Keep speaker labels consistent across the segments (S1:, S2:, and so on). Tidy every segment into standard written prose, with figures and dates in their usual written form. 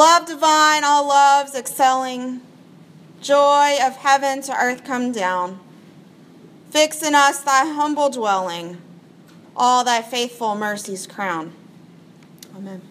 S1: Love divine, all loves excelling, joy of heaven to earth come down. Fix in us thy humble dwelling, all thy faithful mercies crown. Amen.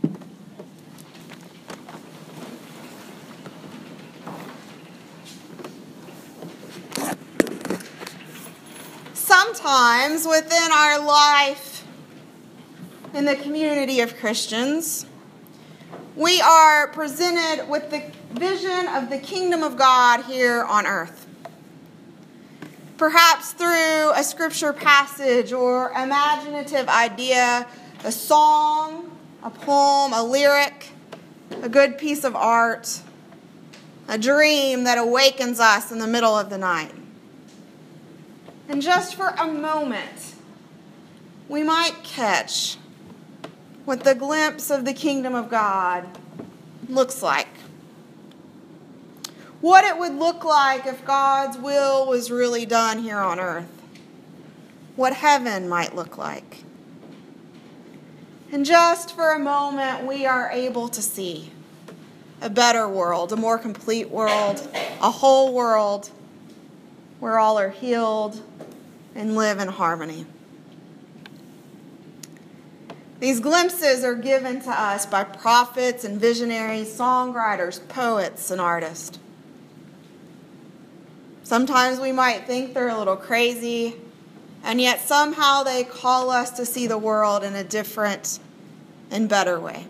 S1: Sometimes within our life in the community of Christians, we are presented with the vision of the kingdom of God here on earth. Perhaps through a scripture passage or imaginative idea, a song, a poem, a lyric, a good piece of art, a dream that awakens us in the middle of the night. And just for a moment, we might catch what the glimpse of the kingdom of God looks like. What it would look like if God's will was really done here on earth. What heaven might look like. And just for a moment, we are able to see a better world, a more complete world, a whole world where all are healed and live in harmony. These glimpses are given to us by prophets and visionaries, songwriters, poets, and artists. Sometimes we might think they're a little crazy, and yet somehow they call us to see the world in a different and better way.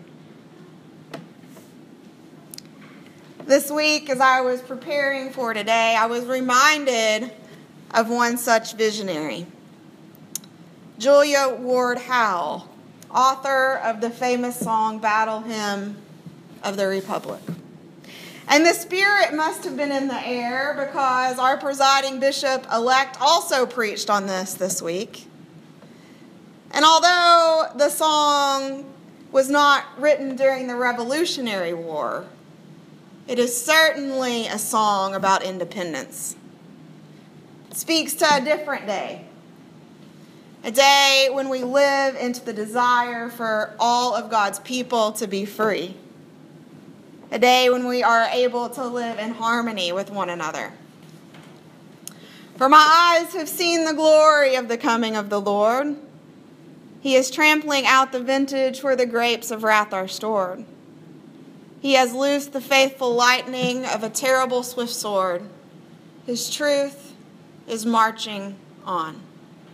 S1: This week, as I was preparing for today, I was reminded of one such visionary, Julia Ward Howe, author of the famous song Battle Hymn of the Republic. And the spirit must have been in the air because our presiding bishop-elect also preached on this week. And although the song was not written during the Revolutionary War, it is certainly a song about independence. It speaks to a different day. A day when we live into the desire for all of God's people to be free. A day when we are able to live in harmony with one another. For my eyes have seen the glory of the coming of the Lord. He is trampling out the vintage where the grapes of wrath are stored. He has loosed the faithful lightning of a terrible swift sword. His truth is marching on.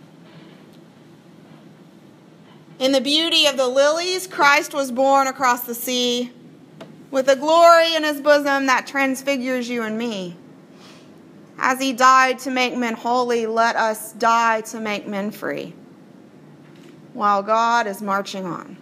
S1: In the beauty of the lilies, Christ was born across the sea, with a glory in his bosom that transfigures you and me. As he died to make men holy, let us die to make men free, while God is marching on.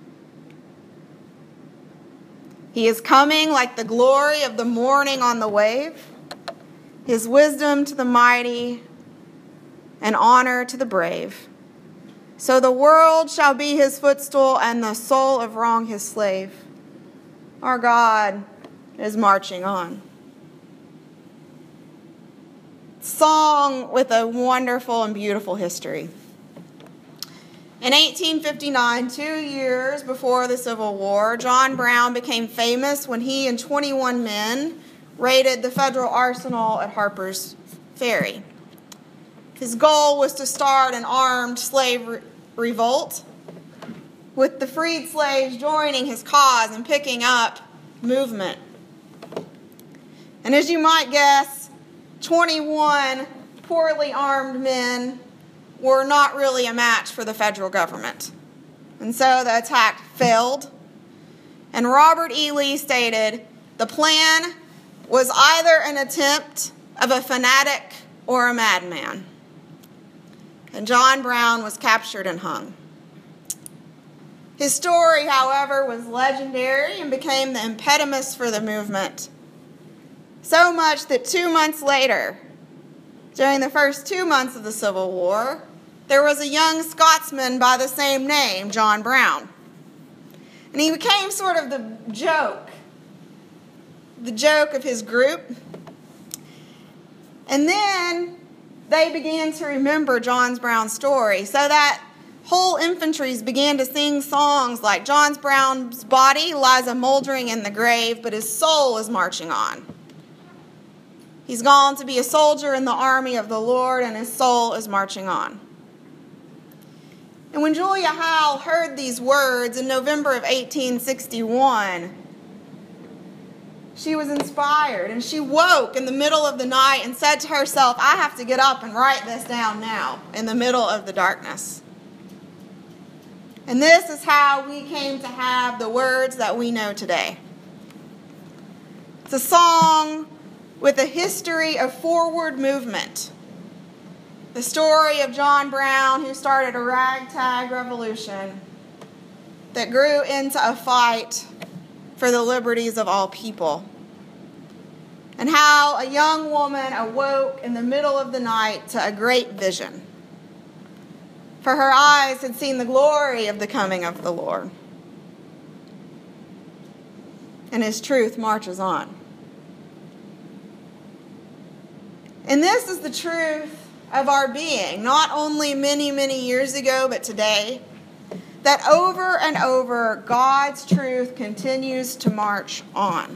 S1: He is coming like the glory of the morning on the wave, his wisdom to the mighty and honor to the brave. So the world shall be his footstool and the soul of wrong his slave. Our God is marching on. Song with a wonderful and beautiful history. In 1859, 2 years before the Civil War, John Brown became famous when he and 21 men raided the federal arsenal at Harper's Ferry. His goal was to start an armed slave revolt, with the freed slaves joining his cause and picking up movement. And as you might guess, 21 poorly armed men were not really a match for the federal government. And so the attack failed. And Robert E. Lee stated, the plan was either an attempt of a fanatic or a madman. And John Brown was captured and hung. His story, however, was legendary and became the impetus for the movement. So much that 2 months later, during the first 2 months of the Civil War, there was a young Scotsman by the same name, John Brown. And he became sort of the joke of his group. And then they began to remember John Brown's story, so that whole infantries began to sing songs like John Brown's body lies a moldering in the grave, but his soul is marching on. He's gone to be a soldier in the army of the Lord, and his soul is marching on. And when Julia Howell heard these words in November of 1861, she was inspired, and she woke in the middle of the night and said to herself, I have to get up and write this down now in the middle of the darkness. And this is how we came to have the words that we know today. It's a song with a history of forward movement. The story of John Brown, who started a ragtag revolution that grew into a fight for the liberties of all people. And how a young woman awoke in the middle of the night to a great vision. For her eyes had seen the glory of the coming of the Lord. And his truth marches on. And this is the truth of our being, not only many, many years ago, but today, that over and over, God's truth continues to march on.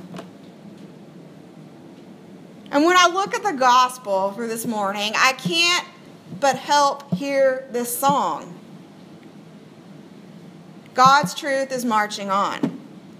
S1: And when I look at the gospel for this morning, I can't but help hear this song. God's truth is marching on.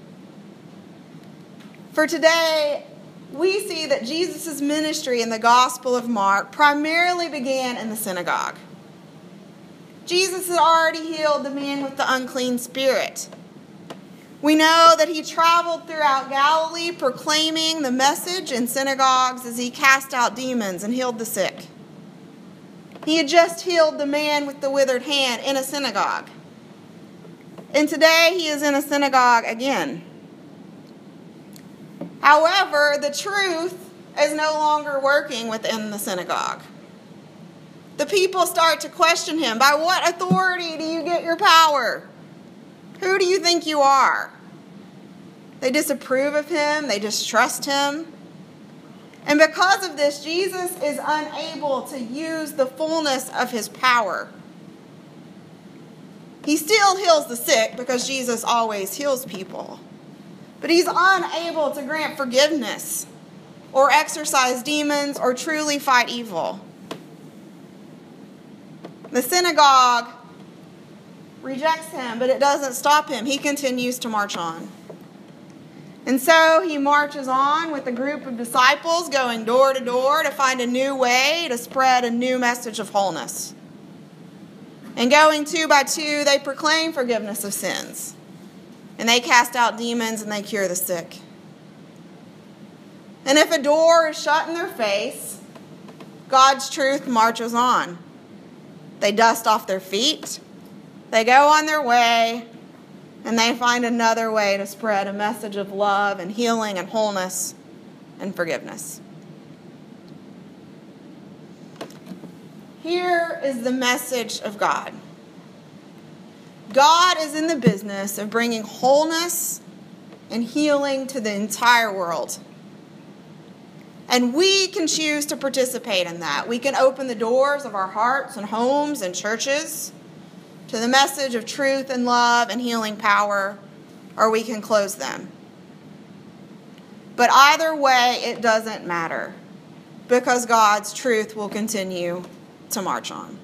S1: For today, we see that Jesus' ministry in the Gospel of Mark primarily began in the synagogue. Jesus had already healed the man with the unclean spirit. We know that he traveled throughout Galilee proclaiming the message in synagogues as he cast out demons and healed the sick. He had just healed the man with the withered hand in a synagogue. And today he is in a synagogue again. However, the truth is no longer working within the synagogue. The people start to question him. By what authority do you get your power? Who do you think you are? They disapprove of him. They distrust him. And because of this, Jesus is unable to use the fullness of his power. He still heals the sick because Jesus always heals people. But he's unable to grant forgiveness or exorcise demons or truly fight evil. The synagogue rejects him, but it doesn't stop him. He continues to march on. And so he marches on with a group of disciples going door to door to find a new way to spread a new message of wholeness. And going two by two, they proclaim forgiveness of sins. And they cast out demons and they cure the sick. And if a door is shut in their face, God's truth marches on. They dust off their feet, they go on their way, and they find another way to spread a message of love and healing and wholeness and forgiveness. Here is the message of God. God is in the business of bringing wholeness and healing to the entire world. And we can choose to participate in that. We can open the doors of our hearts and homes and churches to the message of truth and love and healing power, or we can close them. But either way, it doesn't matter, because God's truth will continue to march on.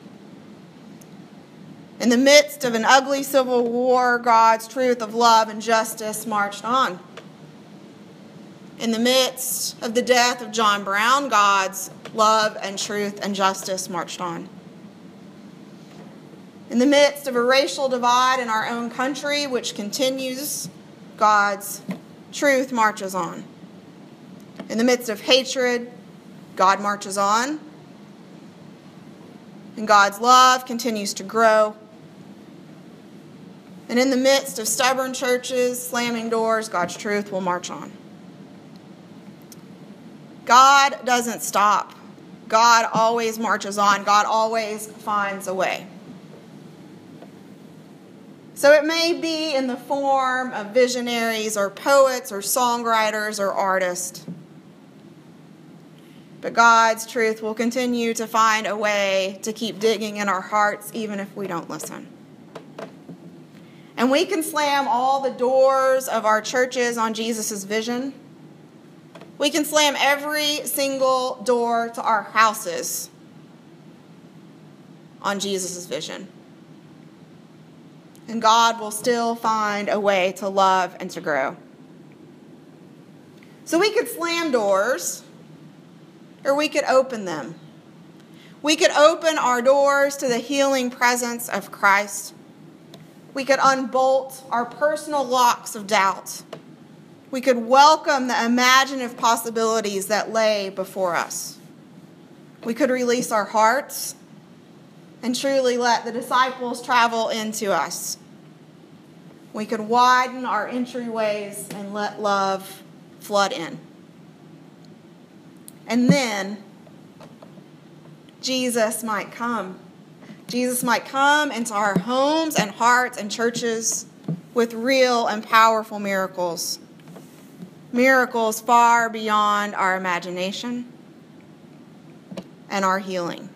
S1: In the midst of an ugly civil war, God's truth of love and justice marched on. In the midst of the death of John Brown, God's love and truth and justice marched on. In the midst of a racial divide in our own country, which continues, God's truth marches on. In the midst of hatred, God marches on. And God's love continues to grow. And in the midst of stubborn churches slamming doors, God's truth will march on. God doesn't stop. God always marches on. God always finds a way. So it may be in the form of visionaries or poets or songwriters or artists. But God's truth will continue to find a way to keep digging in our hearts, even if we don't listen. And we can slam all the doors of our churches on Jesus' vision. We can slam every single door to our houses on Jesus' vision. And God will still find a way to love and to grow. So we could slam doors, or we could open them. We could open our doors to the healing presence of Christ. We could unbolt our personal locks of doubt. We could welcome the imaginative possibilities that lay before us. We could release our hearts and truly let the disciples travel into us. We could widen our entryways and let love flood in. And then Jesus might come. Jesus might come into our homes and hearts and churches with real and powerful miracles. Miracles far beyond our imagination and our healing.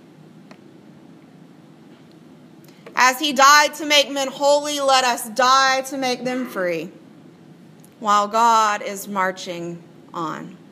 S1: As he died to make men holy, let us die to make them free, while God is marching on.